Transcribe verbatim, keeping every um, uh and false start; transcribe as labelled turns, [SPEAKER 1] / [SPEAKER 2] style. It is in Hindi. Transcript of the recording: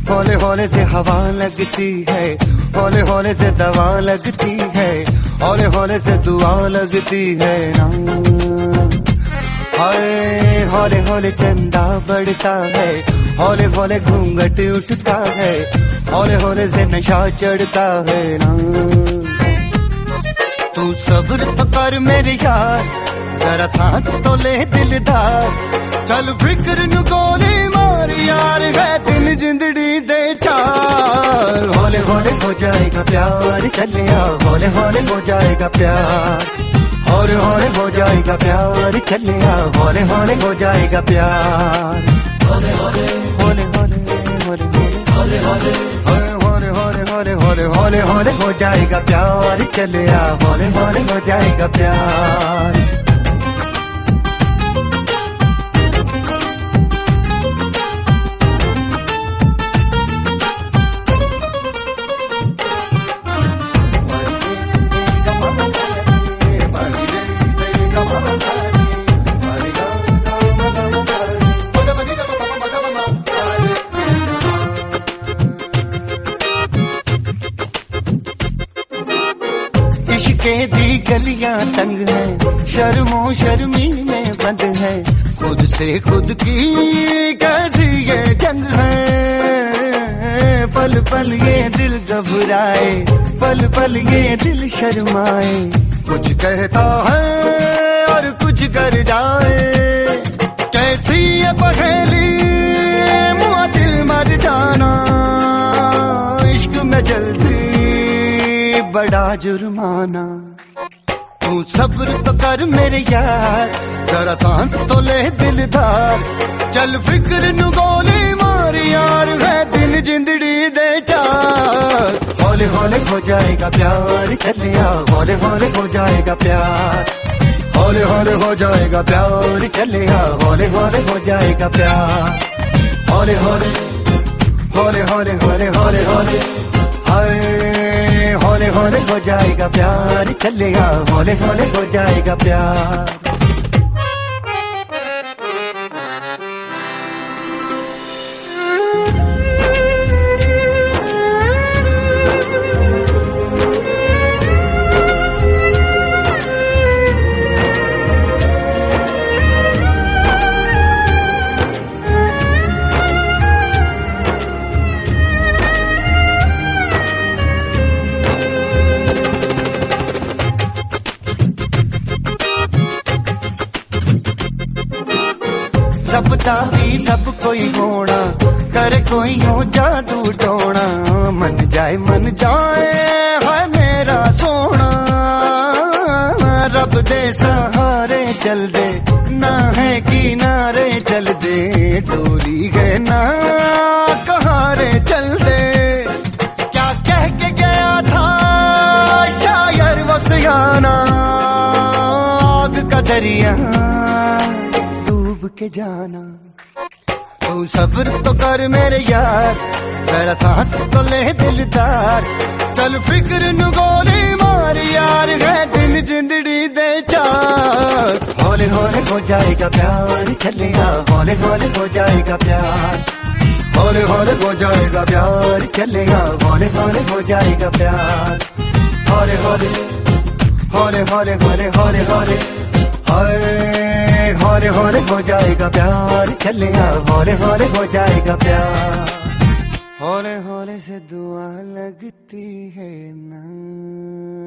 [SPEAKER 1] हौले हौले से हवा लगती है, हौले हौले से दवा लगती है, हौले हौले से दुआ लगती है ना। हाय हौले हौले चंदा बढ़ता है, हौले हौले घूंघट उठता है, हौले हौले से नशा चढ़ता है ना। तू सब्र तो कर मेरे यार, जरा सांस तो ले दिलदार, चल फिक्र नु गोली मार यार, है दिन जिंदड़ी दे चार। हौले हौले हो जाएगा प्यार, चलिया हौले हौले हो जाएगा प्यार, हौले हौले हो जाएगा प्यार, चलिया हौले हौले हो जाएगा प्यार। हौले हौले हौले हौले हौले हौले हौले हौले हौले हौले हौले हौले हौले हो जाएगा प्यार, चलिया हौले हौले हो जाएगा प्यार। इश्क़े दी गलियां तंग है, शर्मो शर्मी में बंद है, खुद से खुद की कैसी ये जंग है। पल पल ये दिल घबराए, पल पल ये दिल शर्माए, कुछ कहता है और कुछ कर जाए, कैसी ये पहेली मुआ दिल मर जाना। इश्क में जल्दी बड़ा जुर्माना, तू सब्र तो कर मेरे यार, जरा सांस तो ले दिलदार, चल फिक्र नु गोली मार यार, है दिन जिंदड़ी दे चार। हौले हौले हो जाएगा प्यार, चलिया हौले हौले हो जाएगा प्यार, हौले हौले हो जाएगा प्यार, चलिया हौले हौले हो जाएगा प्यार। हौले हौले हौले हौले हौले हौले हौले हाय हौले हौले हो जाएगा प्यार, चलेगा हौले हौले हो जाएगा प्यार। रबता भी रब कोई होना, करे कोई हो जादू टोना, मन जाए मन जाए है मेरा सोना। रब दे सहारे चल दे, ना है किनारे चल दे, डोली है ना कहारे चल दे। क्या कह के गया था शायर वो सियाना, आग का दरिया के जाना। तू सब्र तो कर मेरे यार, जरा सांस तो ले दिलदार, चल फिक्र नु गोली मार यार, है दिन जिंदड़ी दे चार। हौले हौले हो जाएगा प्यार, चलिया हौले हौले हो जाएगा प्यार, हौले हौले हो जाएगा प्यार, चलिया हौले हौले हो जाएगा प्यार। हौले हौले हौले हौले हौले हौले हौले हाय हौले हौले हो जाएगा प्यार, चलिया हौले हौले हो जाएगा प्यार। हौले हौले से दुआ लगती है ना।